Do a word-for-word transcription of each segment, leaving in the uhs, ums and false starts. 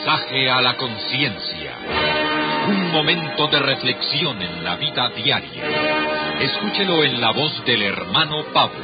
Mensaje a la conciencia. Un momento de reflexión en la vida diaria. Escúchelo en la voz del hermano Pablo.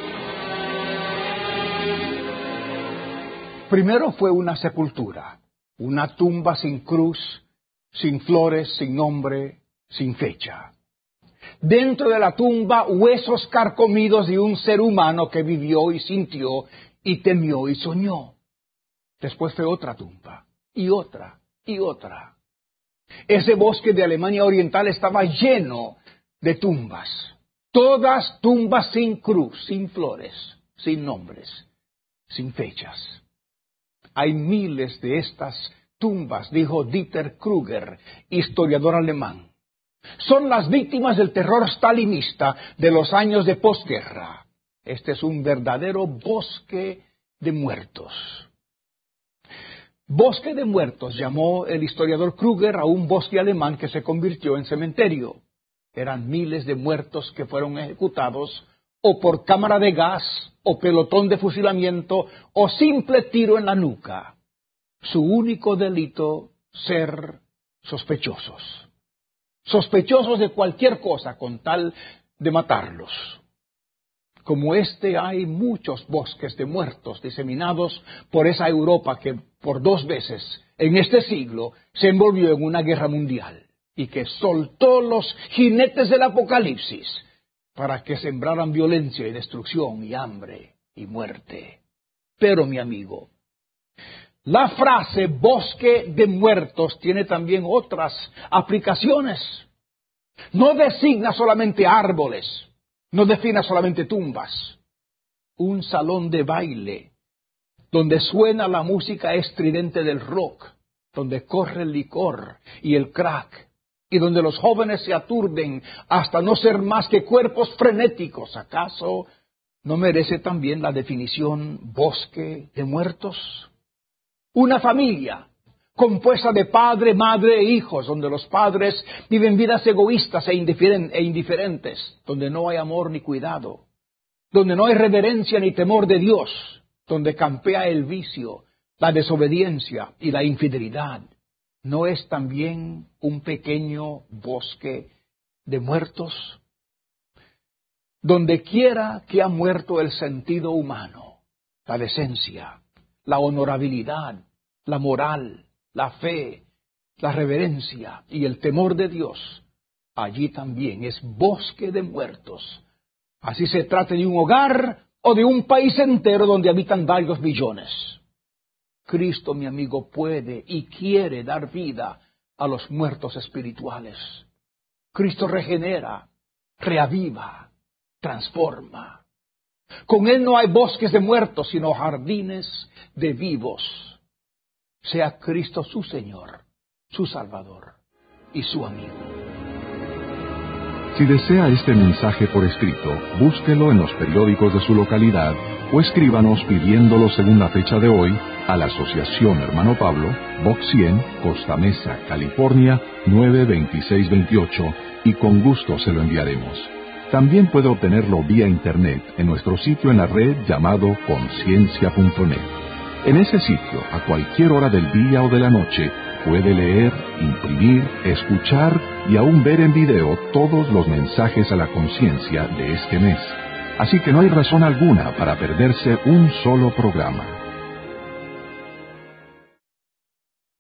Primero fue una sepultura, una tumba sin cruz, sin flores, sin nombre, sin fecha. Dentro de la tumba, huesos carcomidos de un ser humano que vivió y sintió y temió y soñó. Después fue otra tumba, y otra, y otra. Ese bosque de Alemania Oriental estaba lleno de tumbas. Todas tumbas sin cruz, sin flores, sin nombres, sin fechas. Hay miles de estas tumbas, dijo Dieter Krüger, historiador alemán. Son las víctimas del terror stalinista de los años de posguerra. Este es un verdadero bosque de muertos. Bosque de muertos llamó el historiador Krüger a un bosque alemán que se convirtió en cementerio. Eran miles de muertos que fueron ejecutados o por cámara de gas, o pelotón de fusilamiento, o simple tiro en la nuca. Su único delito, ser sospechosos. Sospechosos de cualquier cosa con tal de matarlos. Como este hay muchos bosques de muertos diseminados por esa Europa que por dos veces en este siglo se envolvió en una guerra mundial y que soltó los jinetes del apocalipsis para que sembraran violencia y destrucción y hambre y muerte. Pero, mi amigo, la frase bosque de muertos tiene también otras aplicaciones. No designa solamente árboles, no define solamente tumbas. Un salón de baile donde suena la música estridente del rock, donde corre el licor y el crack, y donde los jóvenes se aturden hasta no ser más que cuerpos frenéticos. ¿Acaso no merece también la definición bosque de muertos? Una familia compuesta de padre, madre e hijos, donde los padres viven vidas egoístas e indiferentes, donde no hay amor ni cuidado, donde no hay reverencia ni temor de Dios, donde campea el vicio, la desobediencia y la infidelidad. ¿No es también un pequeño bosque de muertos? Donde quiera que ha muerto el sentido humano, la decencia, la honorabilidad, la moral, la fe, la reverencia y el temor de Dios, allí también es bosque de muertos. Así se trate de un hogar o de un país entero donde habitan varios millones. Cristo, mi amigo, puede y quiere dar vida a los muertos espirituales. Cristo regenera, reaviva, transforma. Con Él no hay bosques de muertos, sino jardines de vivos. Sea Cristo su Señor, su Salvador y su amigo. Si desea este mensaje por escrito, búsquelo en los periódicos de su localidad o escríbanos pidiéndolo según la fecha de hoy a la Asociación Hermano Pablo, Box cien, Costa Mesa, California, nueve veintiséis veintiocho, y con gusto se lo enviaremos. También puede obtenerlo vía internet en nuestro sitio en la red llamado conciencia punto net. En ese sitio, a cualquier hora del día o de la noche, puede leer, imprimir, escuchar y aún ver en video todos los mensajes a la conciencia de este mes. Así que no hay razón alguna para perderse un solo programa.